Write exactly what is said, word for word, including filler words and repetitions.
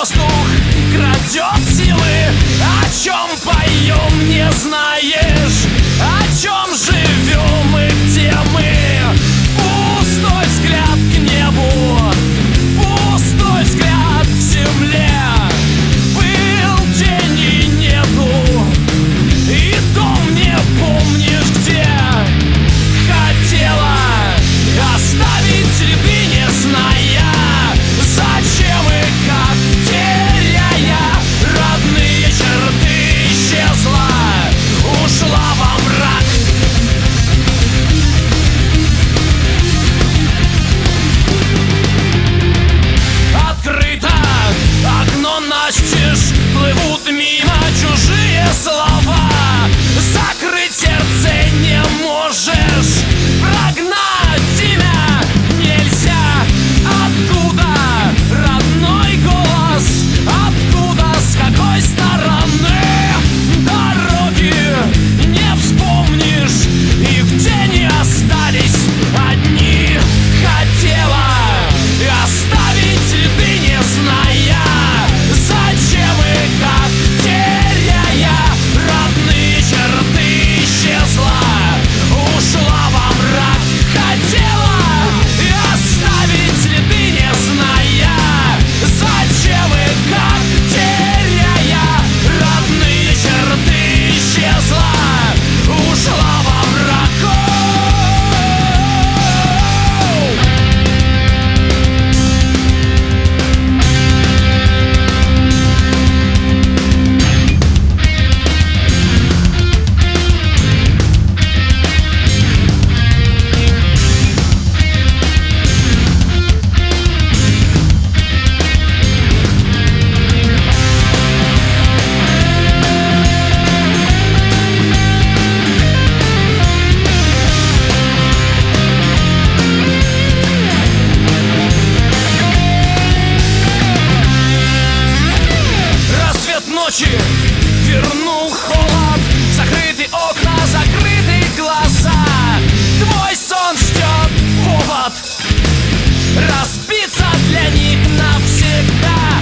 воздух крадет силы. О чем поем, не знаешь, о чем живем и где мы. Пустой взгляд к небу, пустой взгляд к земле. Был день и нету, и дом не помнишь где. Хотела оставить следы, не зная зачем и как, теряя родные черты, исчезла, ушла во мрак. Открыто окно настежь, плывут мимо чужие слова. Закрыть сердце не можешь, прогнать тебя нельзя. Откуда родной голос? Откуда, с какой стороны? Дороги не вспомнишь, и в тени остались одни. Хотела оставить следы, не зная зачем и как, теряя родные черты, исчезла, ушла во мрак. Хотела оставить следы, не зная зачем и как, теряя родные черты, исчезла, ушла во мрак. Ночи вернул холод, закрыты окна, закрыты глаза. Твой сон ждет повод разбиться для них навсегда.